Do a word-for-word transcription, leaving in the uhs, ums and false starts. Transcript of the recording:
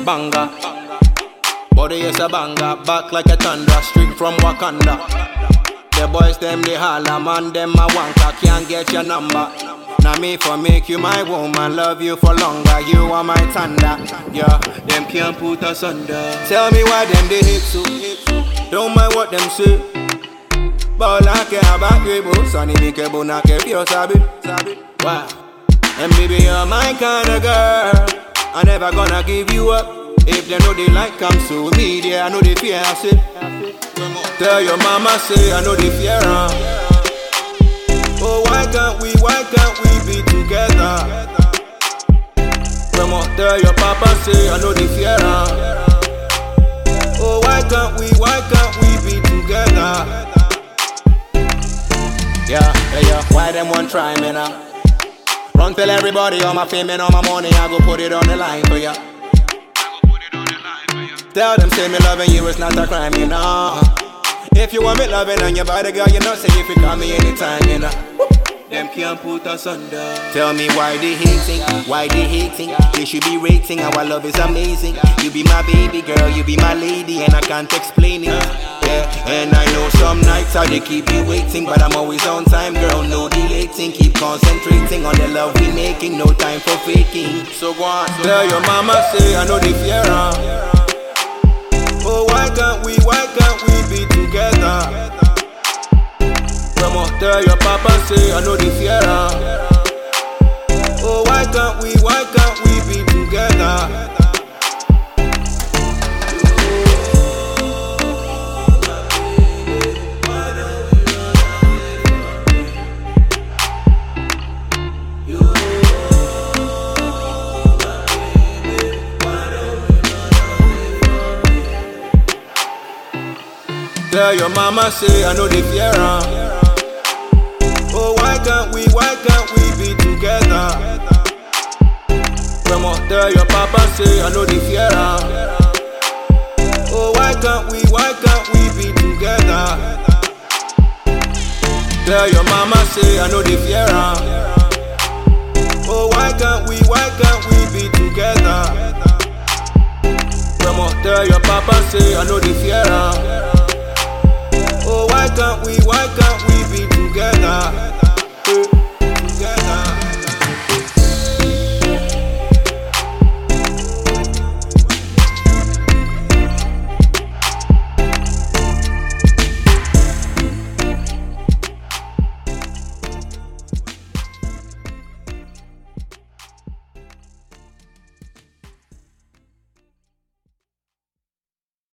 banger. Body is a banger, back like a thunder, straight from Wakanda. The boys them they holla, man them a wanker, can't get your number. Now me for make you my woman, love you for longer, you are my thunder. Yeah, them can't put us under. Tell me why them they hate so. Don't mind what them say. But I care about you, sonny me ke bona ke pure sabi. Wow. And baby you're my kind of girl, I never gonna give you up. If they know they like come so me, yeah, I know they fear I say. Tell your mama say I know they fear her. Oh why can't we, why can't we be together? Come on, tell your papa say I know they fear her. Oh why can't we, why can't we be together? Yeah, yeah, yeah, why them want try me now? Run tell everybody all my fame and all my money, I go put it on the line for ya. Tell them say me loving you is not a crime, you know. If you want me loving on your body, girl, you know, say if you call me anytime, you know. Them can't put us under. Tell me why they hating, why they hating. They should be rating, our love is amazing. You be my baby girl, you be my lady, and I can't explain it. Yeah, and I know some nights how they keep you waiting, but I'm always on time, girl, no delating. Keep concentrating on the love we making, no time for faking. So go on, tell your mama say I know they fear her. Oh why can't we, why can't we be together? Come on, tell your papa say I know they fear her. Oh why can't we, why can't we be together? Tell your mama say I know they fear her. Oh why can't we, why can't we be together? Come on, tell your papa say I know they fear her. Oh why can't we, why can't we be together? Tell your mama say I know they fear her. Oh why can't we, why can't we be together? Come on, tell your papa say I know they fear her. Oh why can't we, why can't we be together?